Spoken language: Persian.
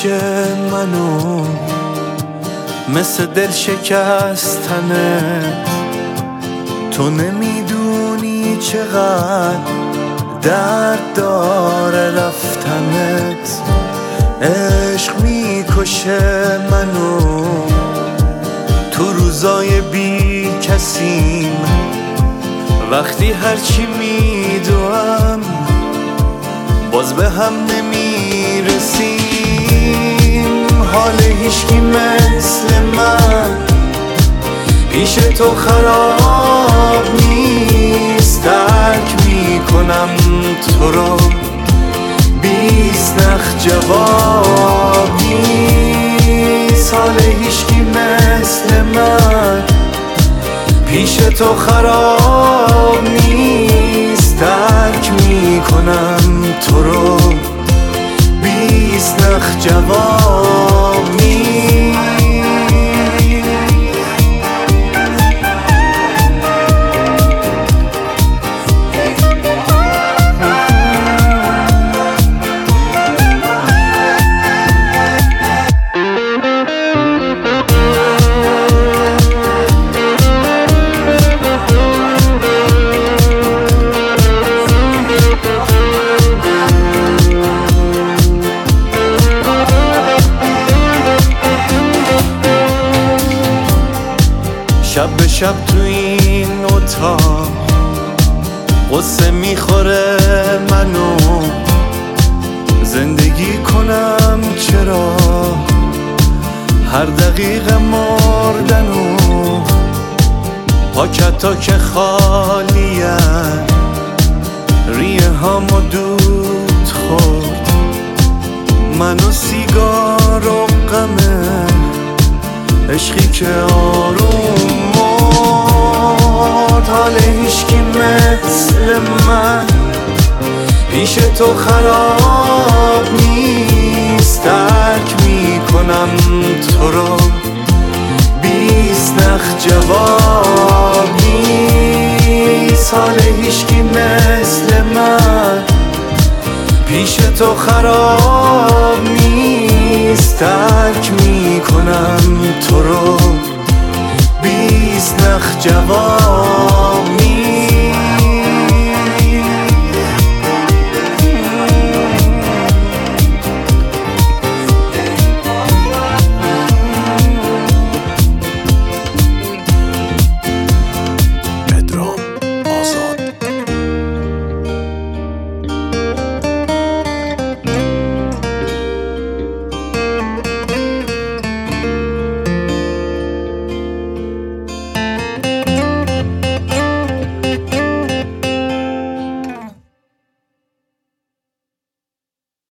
میکشه منو مثل دل شکستنه. تو نمیدونی چقدر درد داره رفتنت. عشق میکشه منو تو روزای بی کسیم، وقتی هرچی میدوام باز به هم نمیرسیم. حال هیچکی مثل من پیش تو خراب نیست. درک میکنم تو رو، بیست نخ جواب نیست. حال هیچکی مثل من پیش تو خراب نیست. درک میکنم تو رو، بیست نخ جواب نیست. شب به شب تو این اتاق قصه میخوره منو. زندگی کنم چرا هر دقیقه مردنو. پاکتا که خالیه ریه هامو دود خورد. منو سیگار و غمه عشقی که آروم مرد. حال هیچکی مثل من پیش تو خراب نیست. درک میکنم تو رو، بیست نخ جواب نیست. حال هیچکی مثل من پیش تو خراب نیست. درک میکنم تو رو، بیست نخ جواب